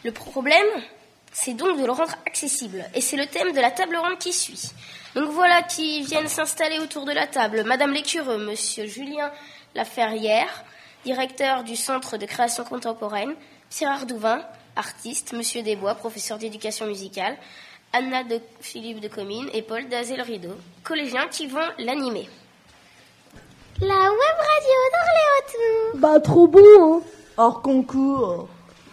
Le problème, c'est donc de le rendre accessible. Et c'est le thème de la table ronde qui suit. Donc voilà qui viennent s'installer autour de la table. Madame Lécureux, Monsieur Julien Laferrière, directeur du Centre de création contemporaine, Pierre Ardouin, artiste, Monsieur Desbois, professeur d'éducation musicale, Anna de Philippe de Comines et Paul Dazel-Rideau, collégiens qui vont l'animer. La web radio d'Orléans. Bah trop bon, hein. Hors concours.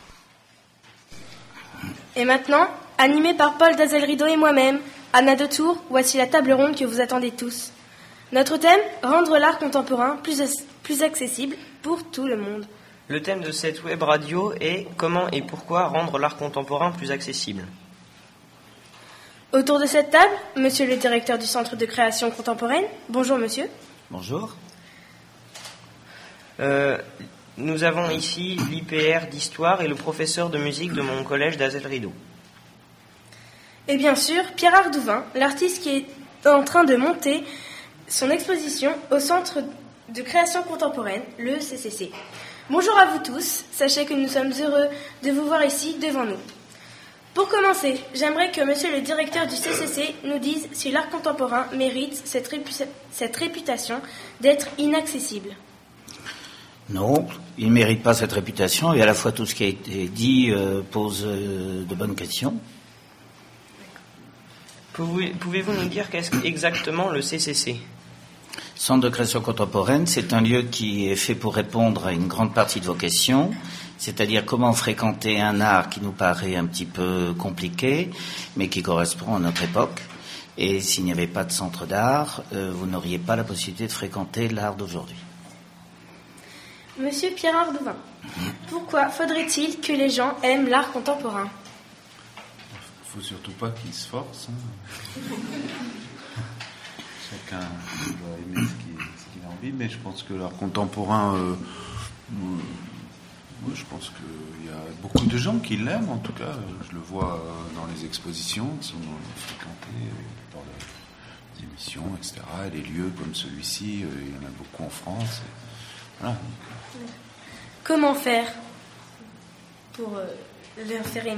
Et maintenant, animé par Paul Dazel-Rideau et moi-même, Anna de Tours, voici la table ronde que vous attendez tous. Notre thème, rendre l'art contemporain plus accessible pour tout le monde. Le thème de cette web radio est « Comment et pourquoi rendre l'art contemporain plus accessible ?» Autour de cette table, monsieur le directeur du Centre de création contemporaine. Bonjour monsieur. Bonjour. Nous avons ici l'IPR d'histoire et le professeur de musique de mon collège Dazel-Rideau. Et bien sûr, Pierre Ardouin, l'artiste qui est en train de monter son exposition au Centre de création contemporaine, le CCC. Bonjour à vous tous, sachez que nous sommes heureux de vous voir ici devant nous. Pour commencer, j'aimerais que monsieur le directeur du CCC nous dise si l'art contemporain mérite cette réputation d'être inaccessible. Non, il ne mérite pas cette réputation et à la fois tout ce qui a été dit pose de bonnes questions. Pouvez-vous nous dire qu'est-ce exactement le CCC ? Centre de création contemporaine, c'est un lieu qui est fait pour répondre à une grande partie de vos questions, c'est-à-dire comment fréquenter un art qui nous paraît un petit peu compliqué, mais qui correspond à notre époque. Et s'il n'y avait pas de centre d'art, vous n'auriez pas la possibilité de fréquenter l'art d'aujourd'hui. Monsieur Pierre Ardouin, pourquoi faudrait-il que les gens aiment l'art contemporain ? Il ne faut surtout pas qu'ils se forcent. Chacun doit aimer ce qu'il a envie, mais je pense que l'art contemporain, moi, je pense qu'il y a beaucoup de gens qui l'aiment, en tout cas. Je le vois dans les expositions qui sont fréquentées, dans les émissions, etc. Et les lieux comme celui-ci, il y en a beaucoup en France. Voilà. Comment faire pour leur faire aimer ?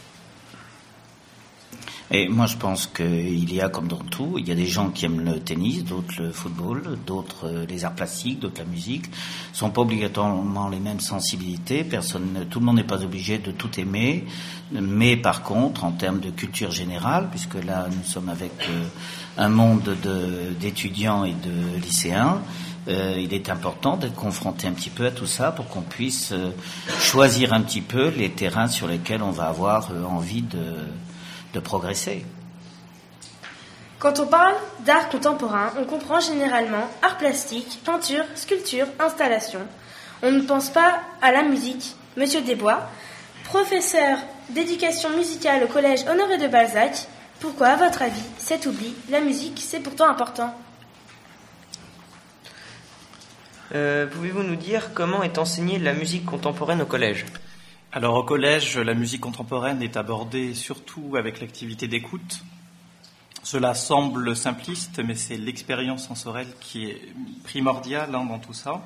Et moi, je pense qu'il y a, comme dans tout, il y a des gens qui aiment le tennis, d'autres le football, d'autres les arts plastiques, d'autres la musique. Ce ne sont pas obligatoirement les mêmes sensibilités. Tout le monde n'est pas obligé de tout aimer. Mais par contre, en termes de culture générale, puisque là, nous sommes avec un monde d'étudiants et de lycéens, il est important d'être confronté un petit peu à tout ça pour qu'on puisse choisir un petit peu les terrains sur lesquels on va avoir envie de progresser. Quand on parle d'art contemporain, on comprend généralement art plastique, peinture, sculpture, installation. On ne pense pas à la musique. Monsieur Desbois, professeur d'éducation musicale au collège Honoré de Balzac, pourquoi, à votre avis, cet oubli ? La musique, c'est pourtant important. Pouvez-vous nous dire comment est enseignée la musique contemporaine au collège ? Alors au collège, la musique contemporaine est abordée surtout avec l'activité d'écoute. Cela semble simpliste, mais c'est l'expérience sensorielle qui est primordiale dans tout ça.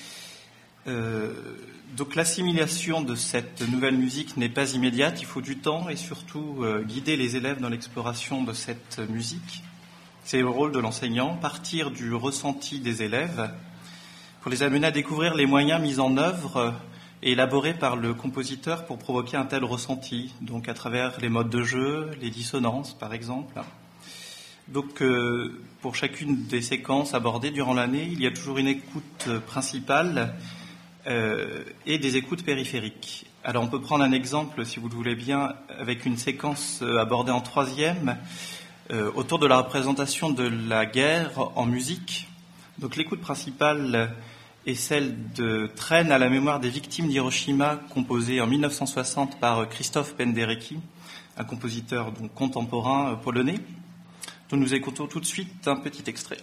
Donc l'assimilation de cette nouvelle musique n'est pas immédiate, il faut du temps et surtout guider les élèves dans l'exploration de cette musique. C'est le rôle de l'enseignant, partir du ressenti des élèves pour les amener à découvrir les moyens mis en œuvre et élaborés par le compositeur pour provoquer un tel ressenti, donc à travers les modes de jeu, les dissonances par exemple. Donc pour chacune des séquences abordées durant l'année, il y a toujours une écoute principale et des écoutes périphériques. Alors on peut prendre un exemple, si vous le voulez bien, avec une séquence abordée en troisième, autour de la représentation de la guerre en musique. Donc l'écoute principale est celle de Traîne à la mémoire des victimes d'Hiroshima, composée en 1960 par Krzysztof Penderecki, un compositeur donc contemporain polonais, dont nous écoutons tout de suite un petit extrait.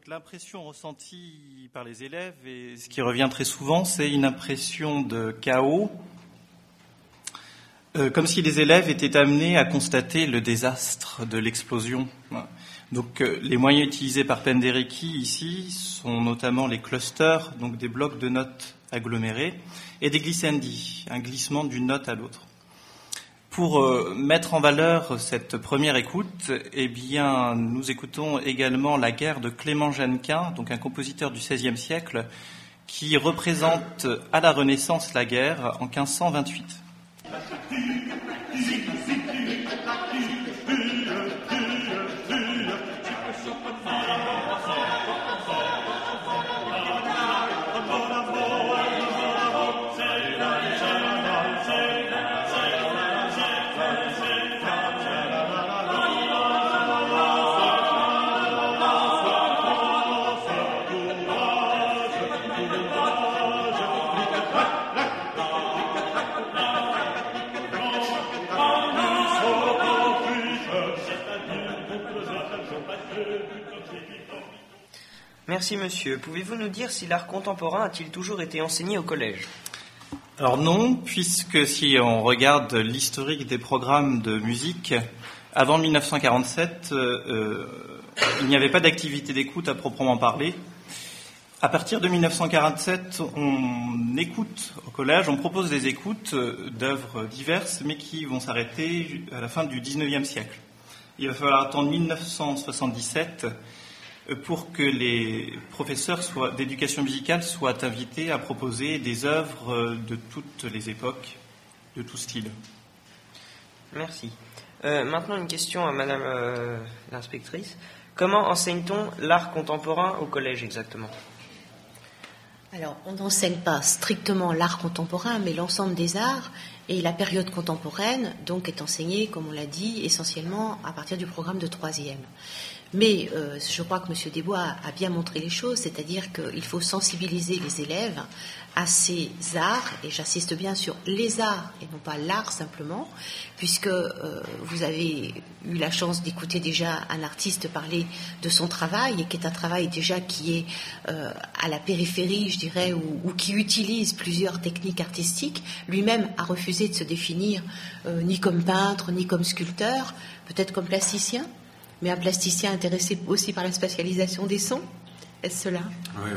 l'impression ressentie par les élèves, et ce qui revient très souvent, c'est une impression de chaos, comme si les élèves étaient amenés à constater le désastre de l'explosion. Donc les moyens utilisés par Penderecki ici sont notamment les clusters, donc des blocs de notes agglomérés, et des glissendi, un glissement d'une note à l'autre. Pour mettre en valeur cette première écoute, eh bien, nous écoutons également la guerre de Clément Jeannequin, donc un compositeur du XVIe siècle, qui représente à la Renaissance la guerre en 1528. Merci monsieur. Pouvez-vous nous dire si l'art contemporain a-t-il toujours été enseigné au collège ? Alors non, puisque si on regarde l'historique des programmes de musique, avant 1947, il n'y avait pas d'activité d'écoute à proprement parler. À partir de 1947, on écoute au collège, on propose des écoutes d'œuvres diverses, mais qui vont s'arrêter à la fin du XIXe siècle. Il va falloir attendre 1977 pour que les professeurs d'éducation musicale soient invités à proposer des œuvres de toutes les époques, de tout style. Merci. Maintenant, une question à Madame l'inspectrice. Comment enseigne-t-on l'art contemporain au collège exactement ? Alors, on n'enseigne pas strictement l'art contemporain, mais l'ensemble des arts, et la période contemporaine, donc, est enseignée, comme on l'a dit, essentiellement à partir du programme de 3e. Mais je crois que M. Desbois a bien montré les choses, c'est-à-dire qu'il faut sensibiliser les élèves à ces arts, et j'insiste bien sur les arts et non pas l'art simplement, puisque vous avez eu la chance d'écouter déjà un artiste parler de son travail, et qui est un travail déjà qui est à la périphérie, je dirais, ou qui utilise plusieurs techniques artistiques. Lui-même a refusé de se définir ni comme peintre, ni comme sculpteur, peut-être comme plasticien, mais un plasticien intéressé aussi par la spatialisation des sons. Est-ce cela ? Oui.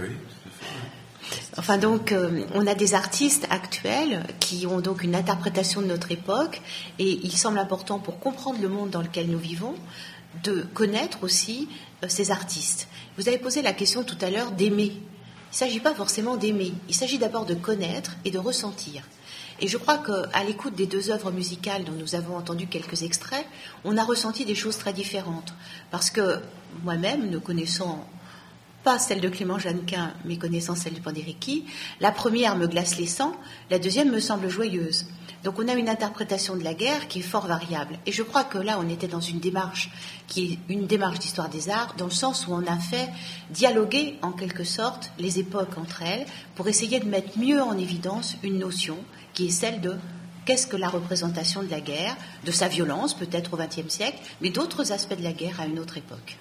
Enfin donc, on a des artistes actuels qui ont donc une interprétation de notre époque, et il semble important pour comprendre le monde dans lequel nous vivons de connaître aussi ces artistes. Vous avez posé la question tout à l'heure d'aimer. Il ne s'agit pas forcément d'aimer, il s'agit d'abord de connaître et de ressentir. Et je crois qu'à l'écoute des deux œuvres musicales dont nous avons entendu quelques extraits, on a ressenti des choses très différentes. Parce que moi-même, ne connaissant pas celle de Clément Jeannequin, mais connaissant celle de Penderecki, la première me glace les sangs, la deuxième me semble joyeuse. Donc on a une interprétation de la guerre qui est fort variable. Et je crois que là, on était dans une démarche qui est une démarche d'histoire des arts, dans le sens où on a fait dialoguer, en quelque sorte, les époques entre elles, pour essayer de mettre mieux en évidence une notion qui est celle de qu'est-ce que la représentation de la guerre, de sa violence peut-être au XXe siècle, mais d'autres aspects de la guerre à une autre époque.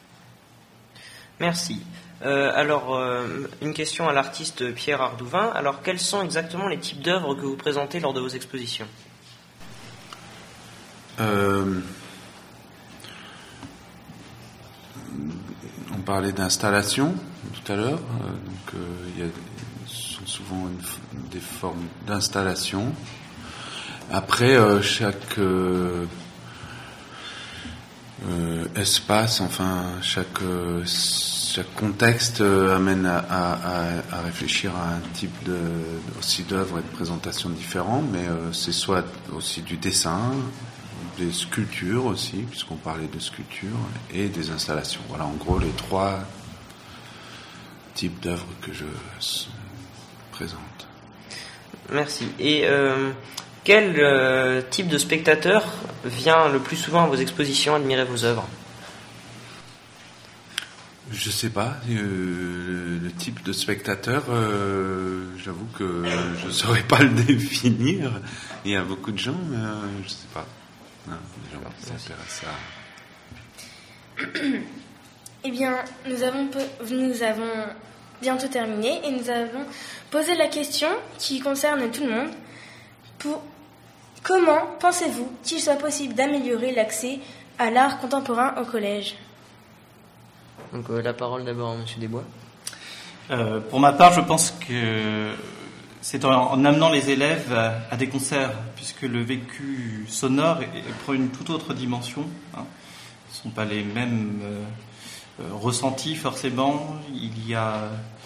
Merci. Alors, une question à l'artiste Pierre Ardouvin. Alors, quels sont exactement les types d'œuvres que vous présentez lors de vos expositions ? On parlait d'installation tout à l'heure. Il y a souvent des formes d'installation. Après, chaque espace, enfin chaque contexte amène à réfléchir à un type aussi d'œuvre et de présentation différents, mais c'est soit aussi du dessin, des sculptures aussi, puisqu'on parlait de sculptures, et des installations. Voilà en gros les trois types d'œuvres que je présente. Merci. Et quel type de spectateur vient le plus souvent à vos expositions admirer vos œuvres ? Je sais pas. Le type de spectateur, j'avoue que je ne saurais pas le définir. Il y a beaucoup de gens, mais je sais pas. Non, les gens qui s'intéressent Eh bien, nous avons bientôt terminé et nous avons posé la question qui concerne tout le monde. Comment pensez-vous qu'il soit possible d'améliorer l'accès à l'art contemporain au collège ? Donc la parole d'abord à M. Desbois. Pour ma part, je pense que c'est en amenant les élèves à des concerts, puisque le vécu sonore prend une toute autre dimension. Ce ne sont pas les mêmes ressentis forcément. Il y a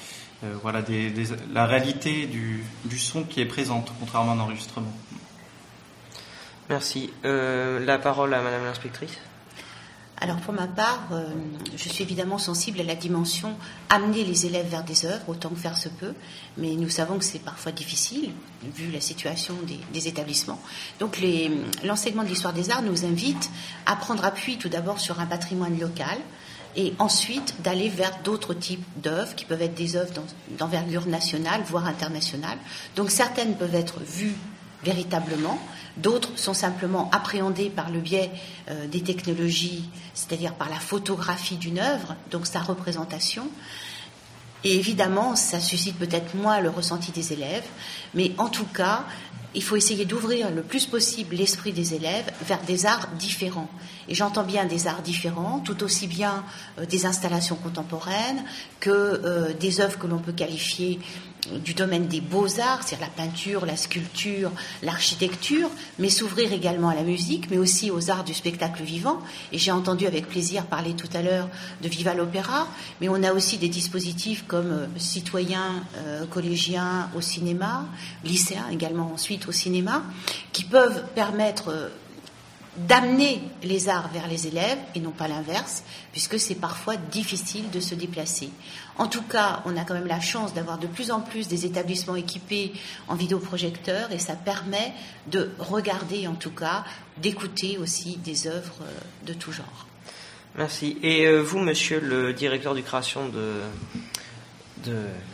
la réalité du son qui est présente, contrairement à un enregistrement. Merci. La parole à Madame l'inspectrice. Alors pour ma part, je suis évidemment sensible à la dimension amener les élèves vers des œuvres autant que faire se peut, mais nous savons que c'est parfois difficile vu la situation des établissements. Donc l'enseignement de l'histoire des arts nous invite à prendre appui tout d'abord sur un patrimoine local et ensuite d'aller vers d'autres types d'œuvres qui peuvent être des œuvres d'envergure nationale, voire internationale. Donc certaines peuvent être vues véritablement, d'autres sont simplement appréhendées par le biais des technologies, c'est-à-dire par la photographie d'une œuvre, donc sa représentation. Et évidemment, ça suscite peut-être moins le ressenti des élèves, mais en tout cas, il faut essayer d'ouvrir le plus possible l'esprit des élèves vers des arts différents. Et j'entends bien des arts différents, tout aussi bien des installations contemporaines que des œuvres que l'on peut qualifier du domaine des beaux-arts, c'est-à-dire la peinture, la sculpture, l'architecture, mais s'ouvrir également à la musique, mais aussi aux arts du spectacle vivant. Et j'ai entendu avec plaisir parler tout à l'heure de Viva l'Opéra, mais on a aussi des dispositifs comme citoyens, collégiens au cinéma, lycéens également ensuite au cinéma, qui peuvent permettre d'amener les arts vers les élèves et non pas l'inverse, puisque c'est parfois difficile de se déplacer. En tout cas, on a quand même la chance d'avoir de plus en plus des établissements équipés en vidéoprojecteurs et ça permet de regarder en tout cas, d'écouter aussi des œuvres de tout genre. Merci. Et vous, monsieur le directeur de création de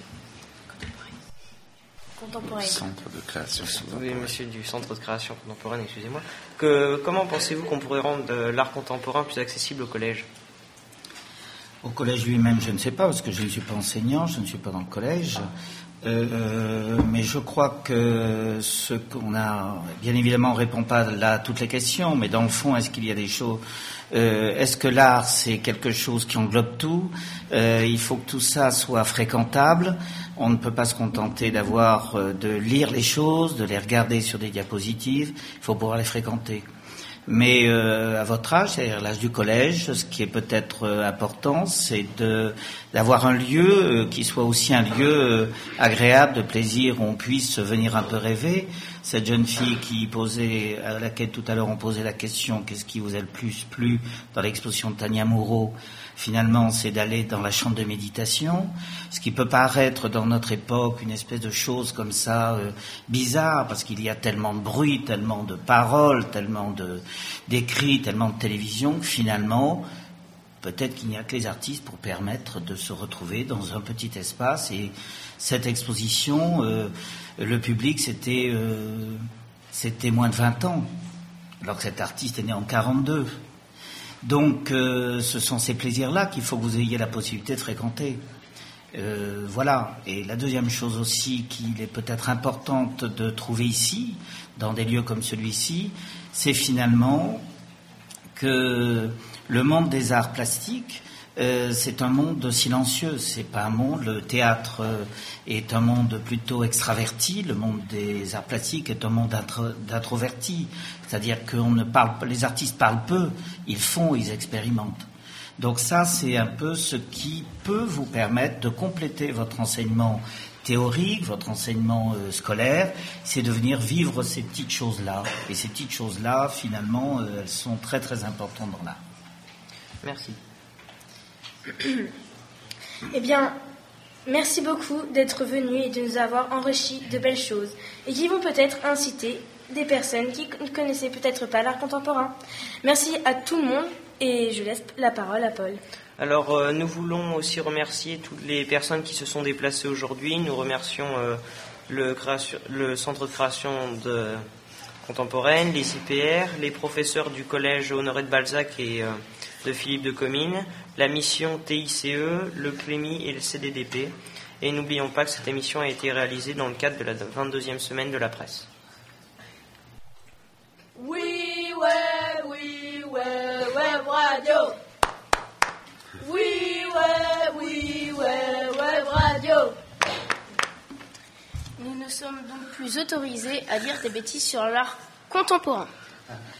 contemporaine. Centre de création contemporaine. Oui, monsieur du Centre de création contemporaine, excusez-moi. Comment pensez-vous qu'on pourrait rendre l'art contemporain plus accessible au collège ? Au collège lui-même, je ne sais pas, parce que je ne suis pas enseignant, je ne suis pas dans le collège. Mais je crois que ce qu'on a... Bien évidemment, on ne répond pas là à toutes les questions, mais dans le fond, est-ce qu'il y a des choses... est-ce que l'art, c'est quelque chose qui englobe tout ? Il faut que tout ça soit fréquentable. On ne peut pas se contenter de lire les choses, de les regarder sur des diapositives. Il faut pouvoir les fréquenter. Mais à votre âge, c'est-à-dire l'âge du collège, ce qui est peut-être important, c'est d'avoir un lieu qui soit aussi un lieu agréable, de plaisir, où on puisse venir un peu rêver. Cette jeune fille à laquelle tout à l'heure on posait la question, qu'est-ce qui vous a le plus plu dans l'exposition de Tania Moreau ? Finalement, c'est d'aller dans la chambre de méditation, ce qui peut paraître dans notre époque une espèce de chose comme ça bizarre, parce qu'il y a tellement de bruit, tellement de paroles, tellement d'écrits, tellement de télévision, que finalement, peut-être qu'il n'y a que les artistes pour permettre de se retrouver dans un petit espace. Et cette exposition, le public, c'était moins de 20 ans, alors que cet artiste est né en 1942. Donc, ce sont ces plaisirs-là qu'il faut que vous ayez la possibilité de fréquenter. Voilà. Et la deuxième chose aussi qu'il est peut-être importante de trouver ici, dans des lieux comme celui-ci, c'est finalement que le monde des arts plastiques, c'est un monde silencieux, c'est pas un monde, le théâtre est un monde plutôt extraverti, le monde des arts plastiques est un monde d'introverti, c'est-à-dire que les artistes parlent peu, ils font, ils expérimentent. Donc ça, c'est un peu ce qui peut vous permettre de compléter votre enseignement théorique, votre enseignement scolaire, c'est de venir vivre ces petites choses-là. Et ces petites choses-là, finalement, elles sont très très importantes dans l'art. Merci. Eh bien, merci beaucoup d'être venu et de nous avoir enrichi de belles choses et qui vont peut-être inciter des personnes qui ne connaissaient peut-être pas l'art contemporain. Merci à tout le monde et je laisse la parole à Paul. Alors, nous voulons aussi remercier toutes les personnes qui se sont déplacées aujourd'hui. Nous remercions le Centre de création contemporaine, les IPR, les professeurs du collège Honoré de Balzac et de Philippe de Comines, la mission TICE, le PLEMI et le CDDP. Et n'oublions pas que cette émission a été réalisée dans le cadre de la 22e semaine de la presse. Oui, ouais, web radio. Oui, web radio. Nous ne sommes donc plus autorisés à dire des bêtises sur l'art contemporain.